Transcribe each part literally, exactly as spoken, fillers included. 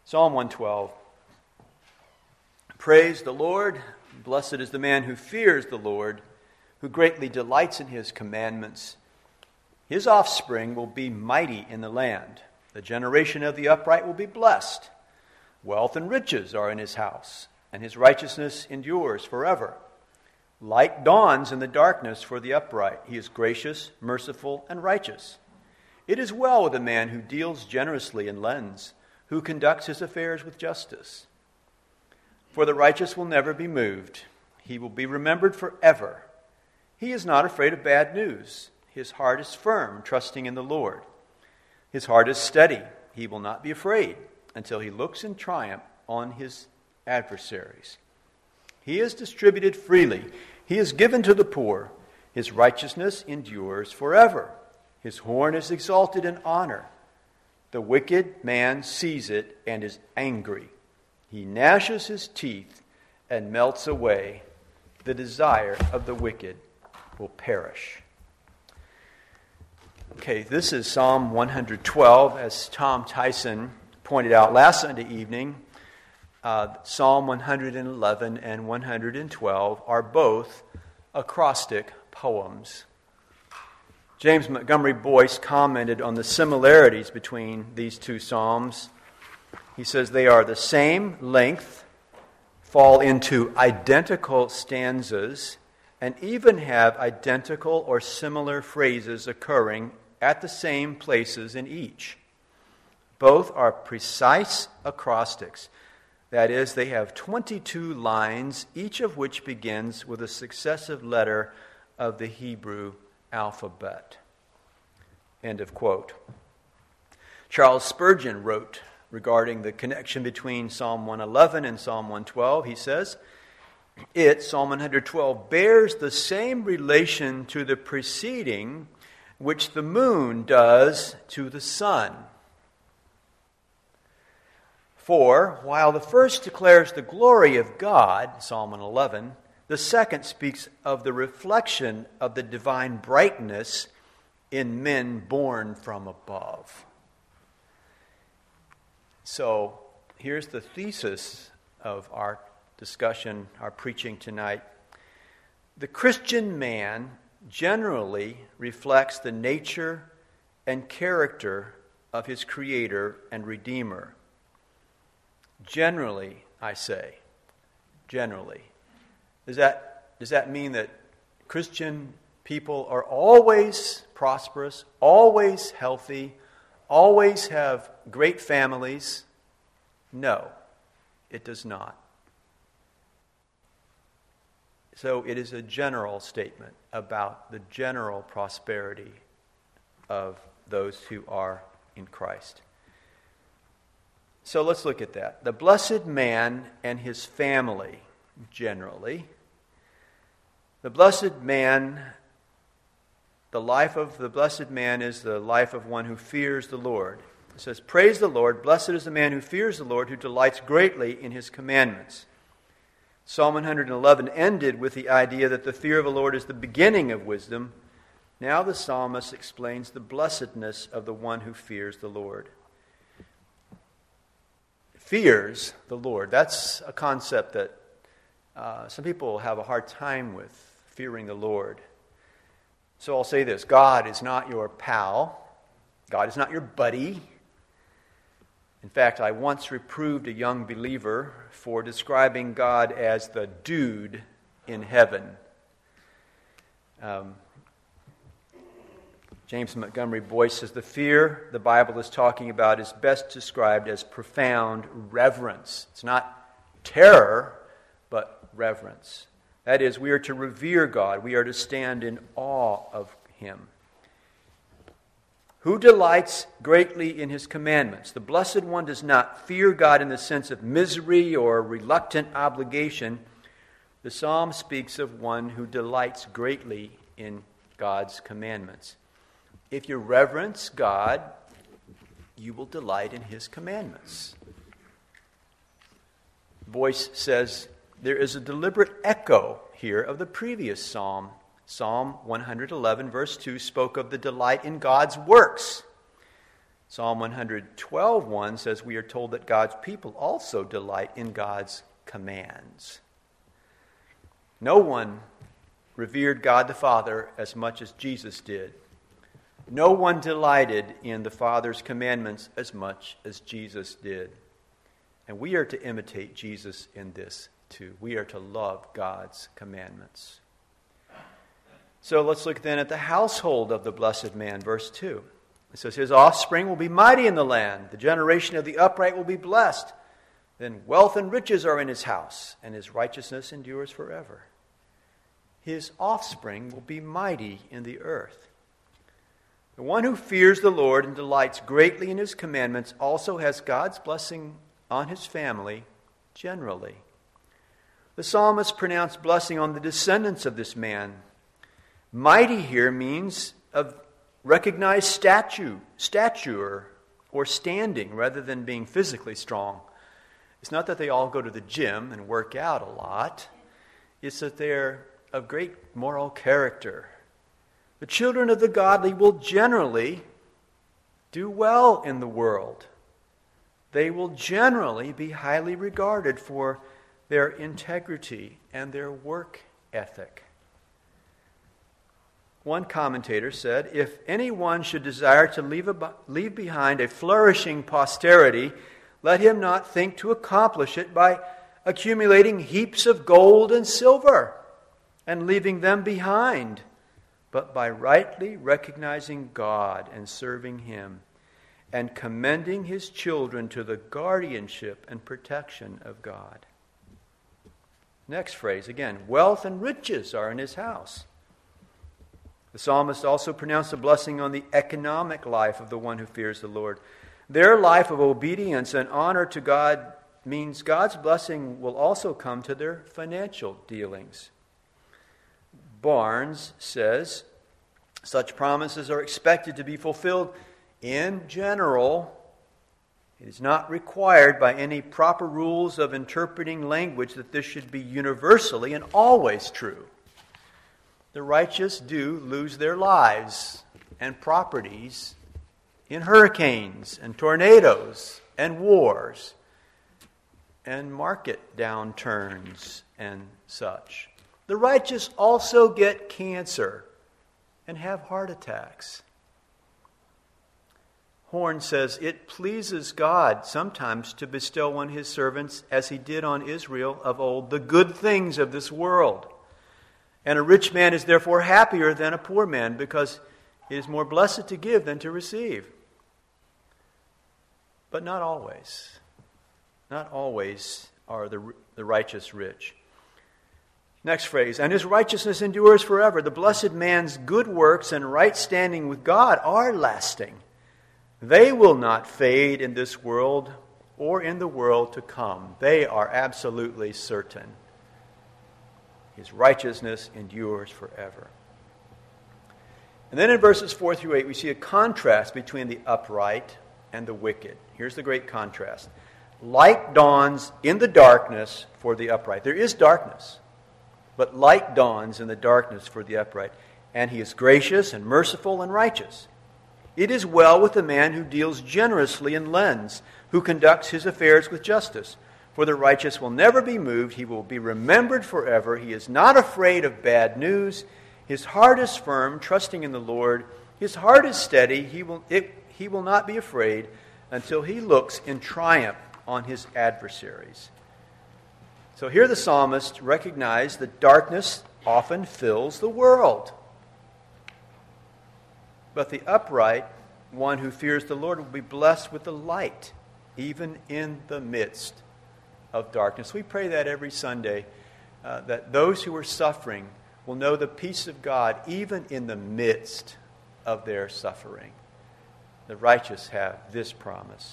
Psalm one twelve. Praise the Lord. Blessed is the man who fears the Lord, who greatly delights in his commandments. His offspring will be mighty in the land. The generation of the upright will be blessed. Wealth and riches are in his house, and his righteousness endures forever. Light dawns in the darkness for the upright. He is gracious, merciful, and righteous. It is well with a man who deals generously and lends, who conducts his affairs with justice. For the righteous will never be moved. He will be remembered forever. He is not afraid of bad news. His heart is firm, trusting in the Lord. His heart is steady. He will not be afraid until he looks in triumph on his adversaries. He is distributed freely. He is given to the poor. His righteousness endures forever. His horn is exalted in honor. The wicked man sees it and is angry. He gnashes his teeth and melts away. The desire of the wicked will perish. Okay, this is Psalm one twelve, as Tom Tyson pointed out last Sunday evening. Uh, Psalm one eleven and one twelve are both acrostic poems. James Montgomery Boyce commented on the similarities between these two psalms. He says they are the same length, fall into identical stanzas, and even have identical or similar phrases occurring at the same places in each. Both are precise acrostics. That is, they have twenty-two lines, each of which begins with a successive letter of the Hebrew alphabet. End of quote. Charles Spurgeon wrote regarding the connection between Psalm one eleven and Psalm one twelve. He says, It, Psalm one twelve, bears the same relation to the preceding which the moon does to the sun. For, while the first declares the glory of God, Psalm one eleven, the second speaks of the reflection of the divine brightness in men born from above. So, here's the thesis of our discussion, our preaching tonight. The Christian man generally reflects the nature and character of his Creator and Redeemer. Generally, I say. Generally. Does that, does that mean that Christian people are always prosperous, always healthy, always have great families? No, it does not. So it is a general statement about the general prosperity of those who are in Christ. So let's look at that. The blessed man and his family, generally. The blessed man, the life of the blessed man is the life of one who fears the Lord. It says, Praise the Lord, blessed is the man who fears the Lord, who delights greatly in his commandments. Psalm one eleven ended with the idea that the fear of the Lord is the beginning of wisdom. Now the psalmist explains the blessedness of the one who fears the Lord. Fears the Lord. That's a concept that uh, some people have a hard time with, fearing the Lord. So I'll say this. God is not your pal. God is not your buddy. In fact, I once reproved a young believer for describing God as the dude in heaven. Um, James Montgomery Boyce says, the fear the Bible is talking about is best described as profound reverence. It's not terror, but reverence. That is, we are to revere God. We are to stand in awe of Him. Who delights greatly in His commandments? The Blessed One does not fear God in the sense of misery or reluctant obligation. The Psalm speaks of one who delights greatly in God's commandments. If you reverence God, you will delight in His commandments. Boyce says there is a deliberate echo here of the previous psalm. Psalm one eleven, verse two, spoke of the delight in God's works. Psalm one twelve one says we are told that God's people also delight in God's commands. No one revered God the Father as much as Jesus did. No one delighted in the Father's commandments as much as Jesus did. And we are to imitate Jesus in this too. We are to love God's commandments. So let's look then at the household of the blessed man, verse two. It says, his offspring will be mighty in the land. The generation of the upright will be blessed. Then wealth and riches are in his house, and his righteousness endures forever. His offspring will be mighty in the earth. The one who fears the Lord and delights greatly in his commandments also has God's blessing on his family generally. The psalmist pronounced blessing on the descendants of this man. Mighty here means of recognized statue, stature or standing rather than being physically strong. It's not that they all go to the gym and work out a lot. It's that they're of great moral character. The children of the godly will generally do well in the world. They will generally be highly regarded for their integrity and their work ethic. One commentator said, if anyone should desire to leave, a, leave behind a flourishing posterity, let him not think to accomplish it by accumulating heaps of gold and silver and leaving them behind, but by rightly recognizing God and serving him and commending his children to the guardianship and protection of God. Next phrase, again, wealth and riches are in his house. The psalmist also pronounced a blessing on the economic life of the one who fears the Lord. Their life of obedience and honor to God means God's blessing will also come to their financial dealings. Barnes says, such promises are expected to be fulfilled in general. It is not required by any proper rules of interpreting language that this should be universally and always true. The righteous do lose their lives and properties in hurricanes and tornadoes and wars and market downturns and such. The righteous also get cancer and have heart attacks. Horn says, it pleases God sometimes to bestow on his servants, as he did on Israel of old, the good things of this world. And a rich man is therefore happier than a poor man, because it is more blessed to give than to receive. But not always. Not always are the, the righteous rich. Next phrase, and his righteousness endures forever. The blessed man's good works and right standing with God are lasting. They will not fade in this world or in the world to come. They are absolutely certain. His righteousness endures forever. And then in verses four through eight, we see a contrast between the upright and the wicked. Here's the great contrast. Light dawns in the darkness for the upright. There is darkness, but light dawns in the darkness for the upright. And he is gracious and merciful and righteous. It is well with the man who deals generously and lends, who conducts his affairs with justice. For the righteous will never be moved. He will be remembered forever. He is not afraid of bad news. His heart is firm, trusting in the Lord. His heart is steady. He will, it, he will not be afraid until he looks in triumph on his adversaries. So here the psalmist recognized that darkness often fills the world. But the upright one who fears the Lord will be blessed with the light, even in the midst of darkness. We pray that every Sunday, uh, that those who are suffering will know the peace of God even in the midst of their suffering. The righteous have this promise.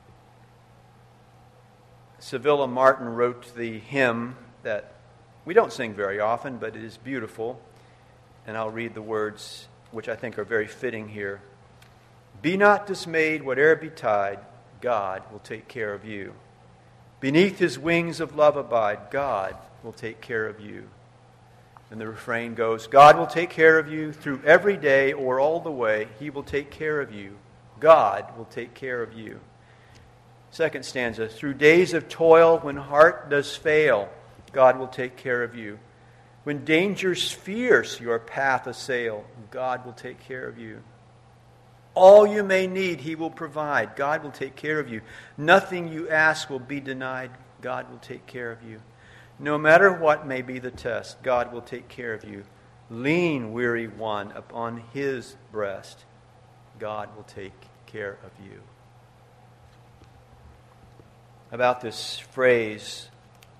Sevilla Martin wrote the hymn that we don't sing very often, but it is beautiful. And I'll read the words, which I think are very fitting here. Be not dismayed, whate'er betide, God will take care of you. Beneath his wings of love abide, God will take care of you. And the refrain goes, God will take care of you through every day or all the way. He will take care of you God will take care of you. Second stanza, through days of toil, when heart does fail, God will take care of you. When dangers fierce your path assail, God will take care of you. All you may need, He will provide. God will take care of you. Nothing you ask will be denied. God will take care of you. No matter what may be the test, God will take care of you. Lean, weary one, upon His breast. God will take care of you. About this phrase,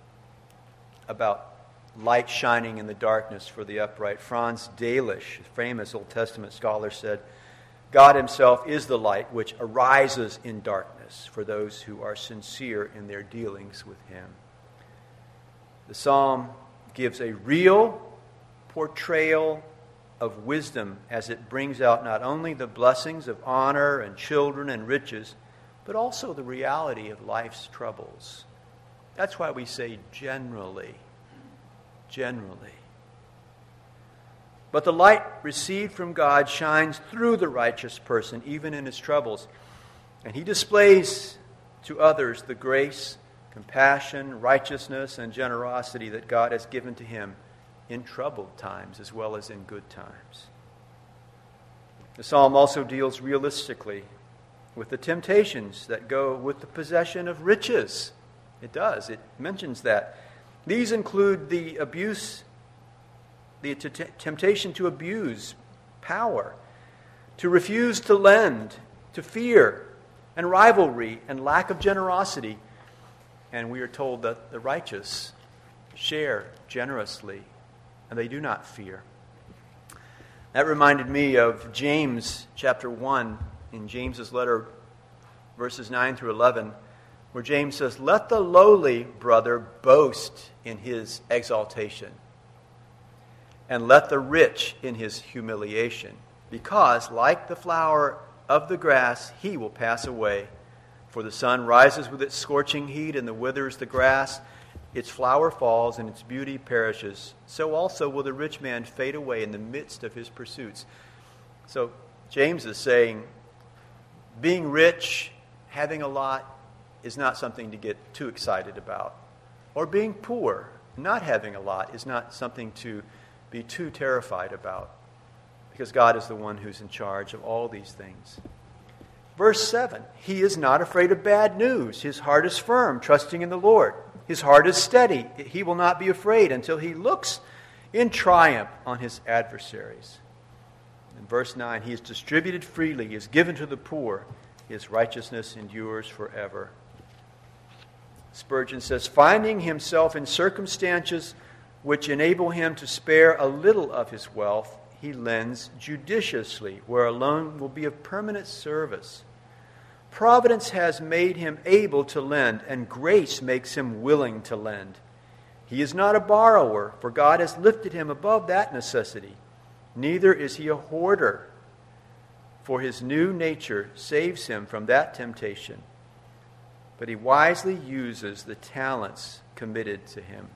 about light shining in the darkness for the upright, Franz Delitzsch, a famous Old Testament scholar, said, God Himself is the light which arises in darkness for those who are sincere in their dealings with Him. The psalm gives a real portrayal of wisdom as it brings out not only the blessings of honor and children and riches, but also the reality of life's troubles. That's why we say generally, generally. But the light received from God shines through the righteous person, even in his troubles. And he displays to others the grace, compassion, righteousness, and generosity that God has given to him in troubled times as well as in good times. The psalm also deals realistically with the temptations that go with the possession of riches. It does. It mentions that. These include the abuse, the t- temptation to abuse power, to refuse to lend, to fear, and rivalry, and lack of generosity. And we are told that the righteous share generously, and they do not fear. That reminded me of James chapter one, in James's letter, verses nine through eleven, where James says, let the lowly brother boast in his exaltation, and let the rich in his humiliation, because, like the flower of the grass, he will pass away. For the sun rises with its scorching heat, and the withers the grass. Its flower falls, and its beauty perishes. So also will the rich man fade away in the midst of his pursuits. So James is saying, being rich, having a lot, is not something to get too excited about. Or being poor, not having a lot, is not something to be too terrified about, because God is the one who's in charge of all these things. Verse seven, he is not afraid of bad news. His heart is firm, trusting in the Lord. His heart is steady. He will not be afraid until he looks in triumph on his adversaries. In verse nine, he is distributed freely. He is given to the poor. His righteousness endures forever. Spurgeon says, finding himself in circumstances which enable him to spare a little of his wealth, he lends judiciously, where a loan will be of permanent service. Providence has made him able to lend, and grace makes him willing to lend. He is not a borrower, for God has lifted him above that necessity. Neither is he a hoarder, for his new nature saves him from that temptation. But he wisely uses the talents committed to him.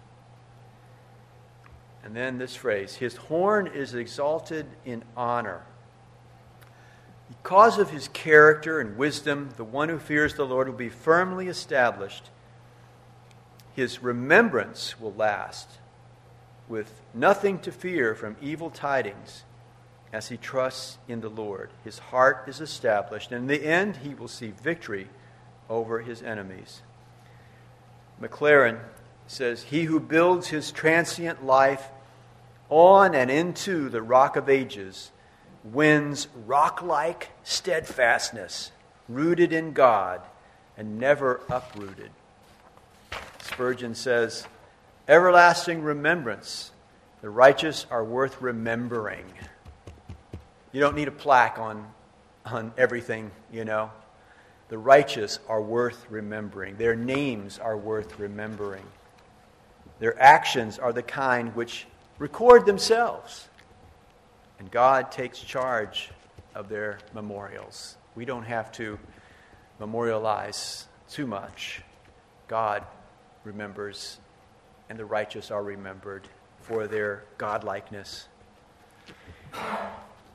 And then this phrase, his horn is exalted in honor. Because of his character and wisdom, the one who fears the Lord will be firmly established. His remembrance will last, with nothing to fear from evil tidings, as he trusts in the Lord. His heart is established, and in the end he will see victory over his enemies. McLaren says, he who builds his transient life on and into the rock of ages wins rock-like steadfastness, rooted in God and never uprooted. Spurgeon says, everlasting remembrance, the righteous are worth remembering. You don't need a plaque on, on everything, you know. The righteous are worth remembering. Their names are worth remembering. Their actions are the kind which record themselves. And God takes charge of their memorials. We don't have to memorialize too much. God remembers, and the righteous are remembered for their godlikeness.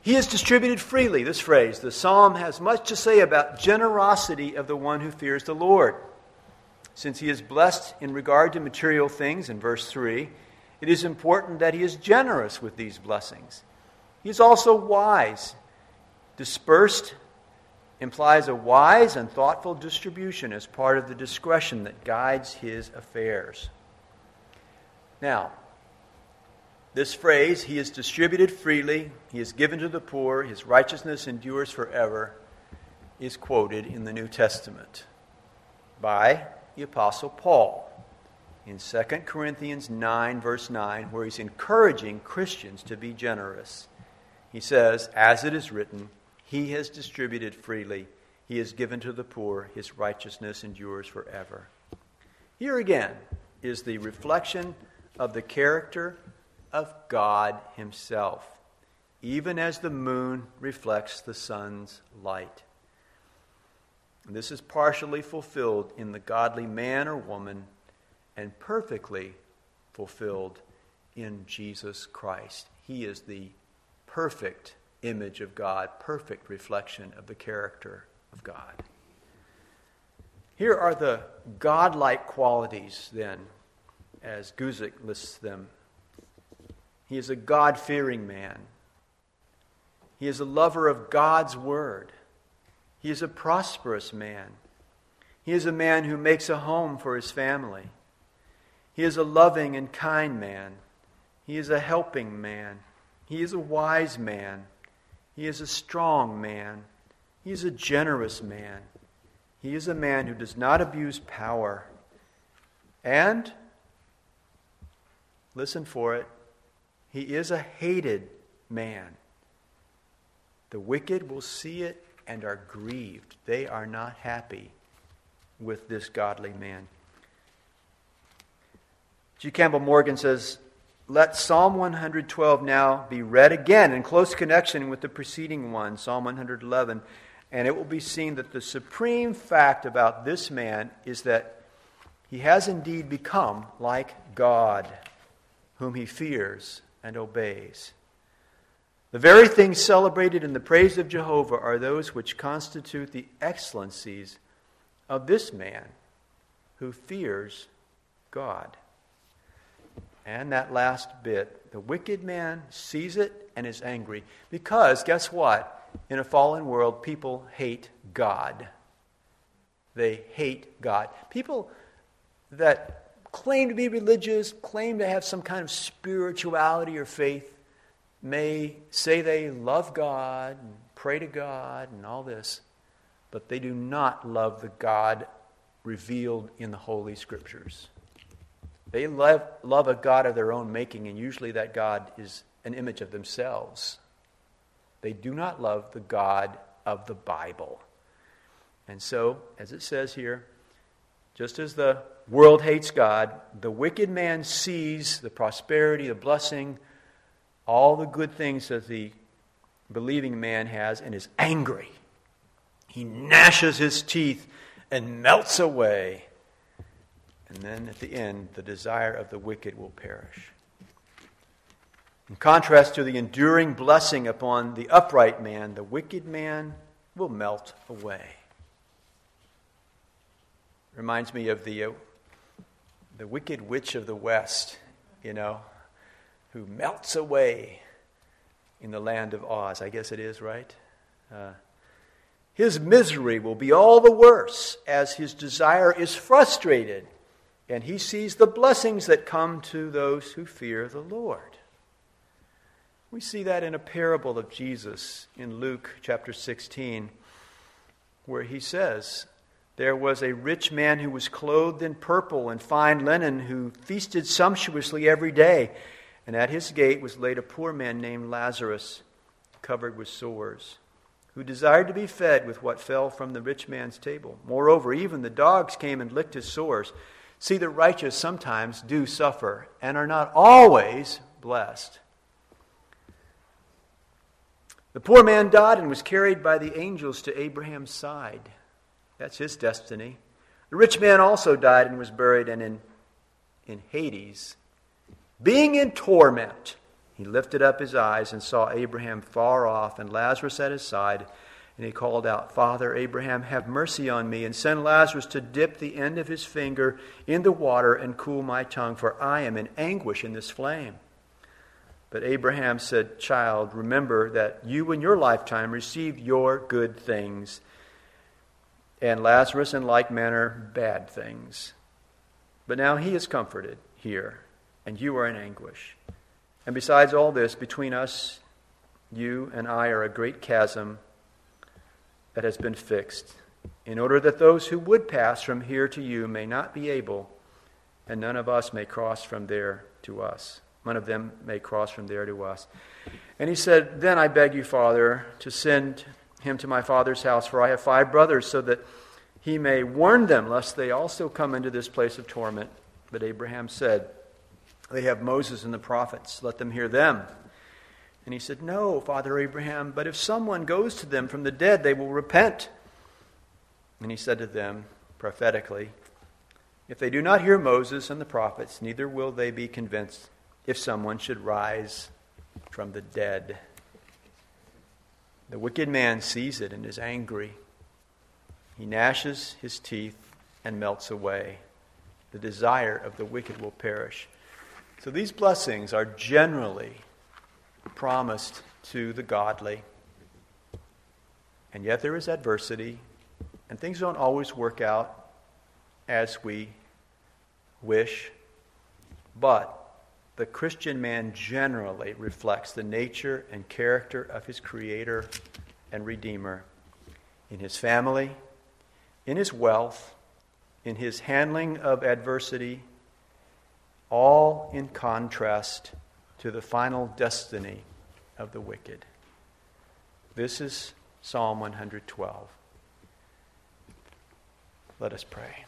He is distributed freely, this phrase. The psalm has much to say about generosity of the one who fears the Lord. Since he is blessed in regard to material things, in verse three, it is important that he is generous with these blessings. He is also wise. Dispersed implies a wise and thoughtful distribution as part of the discretion that guides his affairs. Now, this phrase, he is distributed freely, he is given to the poor, his righteousness endures forever, is quoted in the New Testament by the Apostle Paul in Second Corinthians nine, verse nine, where he's encouraging Christians to be generous. He says, as it is written, he has distributed freely, he has given to the poor, his righteousness endures forever. Here again is the reflection of the character of God himself, even as the moon reflects the sun's light. And this is partially fulfilled in the godly man or woman and perfectly fulfilled in Jesus Christ. He is the perfect image of God, perfect reflection of the character of God. Here are the godlike qualities, then, as Guzik lists them. He is a God-fearing man. He is a lover of God's word. He is a prosperous man. He is a man who makes a home for his family. He is a loving and kind man. He is a helping man. He is a wise man. He is a strong man. He is a generous man. He is a man who does not abuse power. And, listen for it, he is a hated man. The wicked will see it and are grieved. They are not happy with this godly man. G. Campbell Morgan says, let Psalm one twelve now be read again in close connection with the preceding one, Psalm one eleven, and it will be seen that the supreme fact about this man is that he has indeed become like God, whom he fears and obeys. The very things celebrated in the praise of Jehovah are those which constitute the excellencies of this man who fears God. And that last bit, the wicked man sees it and is angry. Because, guess what? In a fallen world, people hate God. They hate God. People that claim to be religious, claim to have some kind of spirituality or faith, may say they love God and pray to God and all this, but they do not love the God revealed in the Holy Scriptures. They love, love a God of their own making, and usually that God is an image of themselves. They do not love the God of the Bible. And so, as it says here, just as the world hates God, the wicked man sees the prosperity, the blessing, all the good things that the believing man has and is angry. He gnashes his teeth and melts away. And then at the end, the desire of the wicked will perish. In contrast to the enduring blessing upon the upright man, the wicked man will melt away. Reminds me of the uh, the Wicked Witch of the West, you know, who melts away in the land of Oz. I guess it is, right? Uh, his misery will be all the worse as his desire is frustrated, and he sees the blessings that come to those who fear the Lord. We see that in a parable of Jesus in Luke chapter sixteen, where he says, there was a rich man who was clothed in purple and fine linen, who feasted sumptuously every day. And at his gate was laid a poor man named Lazarus, covered with sores, who desired to be fed with what fell from the rich man's table. Moreover, even the dogs came and licked his sores. See, the righteous sometimes do suffer and are not always blessed. The poor man died and was carried by the angels to Abraham's side. That's his destiny. The rich man also died and was buried, and in, in Hades, being in torment, He lifted up his eyes and saw Abraham far off and Lazarus at his side. And he called out, Father Abraham, have mercy on me, and send Lazarus to dip the end of his finger in the water and cool my tongue, for I am in anguish in this flame. But Abraham said, Child, remember that you in your lifetime received your good things, and Lazarus in like manner bad things. But now he is comforted here, and you are in anguish. And besides all this, between us, you and I are a great chasm that has been fixed, in order that those who would pass from here to you may not be able, and none of us may cross from there to us. None of them may cross from there to us. And he said, Then I beg you, Father, to send him to my father's house, for I have five brothers, so that he may warn them, lest they also come into this place of torment. But Abraham said, They have Moses and the prophets, let them hear them. And he said, No, Father Abraham, but if someone goes to them from the dead, they will repent. And he said to them prophetically, If they do not hear Moses and the prophets, neither will they be convinced if someone should rise from the dead. The wicked man sees it and is angry. He gnashes his teeth and melts away. The desire of the wicked will perish. So these blessings are generally promised to the godly. And yet there is adversity, and things don't always work out as we wish. But the Christian man generally reflects the nature and character of his Creator and Redeemer in his family, in his wealth, in his handling of adversity, all in contrast to the final destiny of the wicked. This is Psalm one twelve. Let us pray.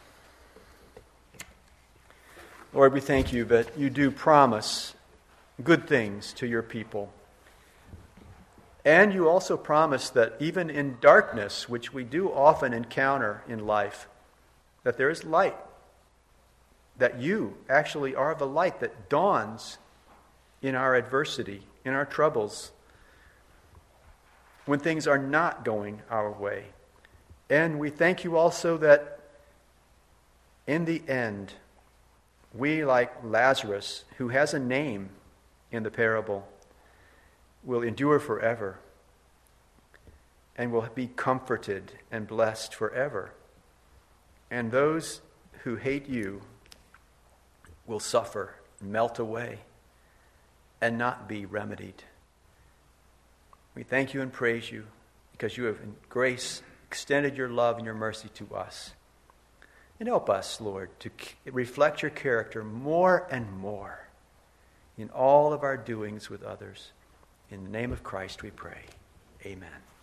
Lord, we thank you that you do promise good things to your people. And you also promise that even in darkness, which we do often encounter in life, that there is light. That you actually are the light that dawns in our adversity, in our troubles, when things are not going our way. And we thank you also that in the end, we, like Lazarus, who has a name in the parable, will endure forever and will be comforted and blessed forever. And those who hate you will suffer, melt away, and not be remedied. We thank you and praise you because you have in grace extended your love and your mercy to us. And help us, Lord, to reflect your character more and more in all of our doings with others. In the name of Christ we pray. Amen.